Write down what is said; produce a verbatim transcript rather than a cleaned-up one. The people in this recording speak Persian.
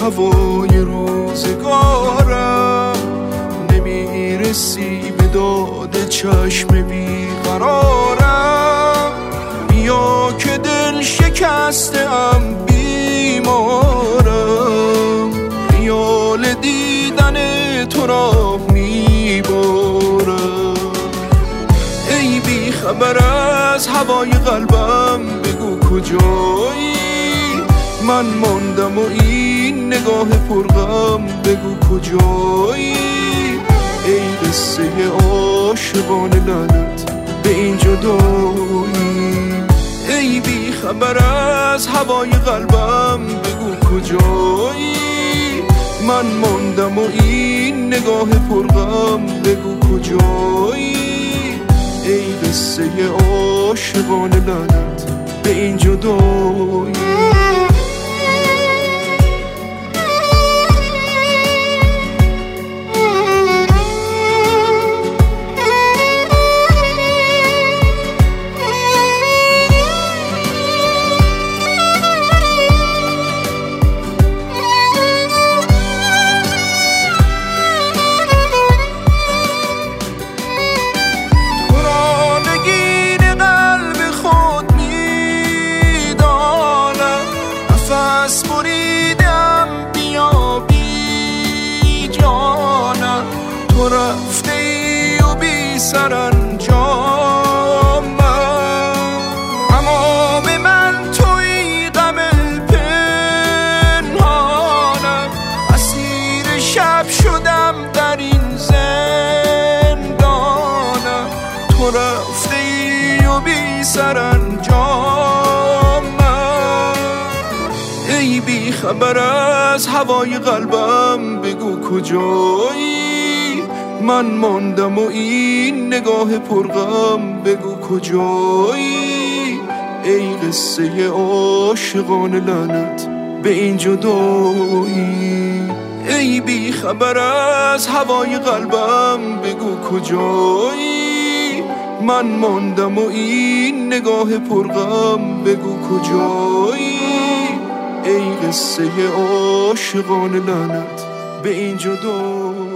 هوای روزگارم، نمیرسی به داد چشم بیقرارم. بیا که دل شکستم بیمارم، خیال دیدن تو را میبارم. ای بی خبر از هوای قلبم بگو کجایی، من ماندم و این نگاه پرغم بگو کجایی. ای قصه عاشقان لعنت به این جدایی، ای بی خبر از هوای قلبم بگو کجایی. من ماندم و این نگاه پرغم بگو کجایی. ای قصه عاشقان لعنت به این جدایی. بریدم بیا بی جانم، تو رفته ای و بی سرانجامم. تمام من توی غم پنهانم، اسیر شب شدم در این زندانم. تو رفته ای و بی سرانجامم، ای بی خبر از هوای قلبم بگو کجایی. من ماندم و این نگاه پرغم بگو کجایی. ای قصه عاشقان لعنت به این جدایی، ای بی خبر از هوای قلبم بگو کجایی. من ماندم و این نگاه پرغم بگو کجایی. ای قصه عاشقان لعنت به این جدایی.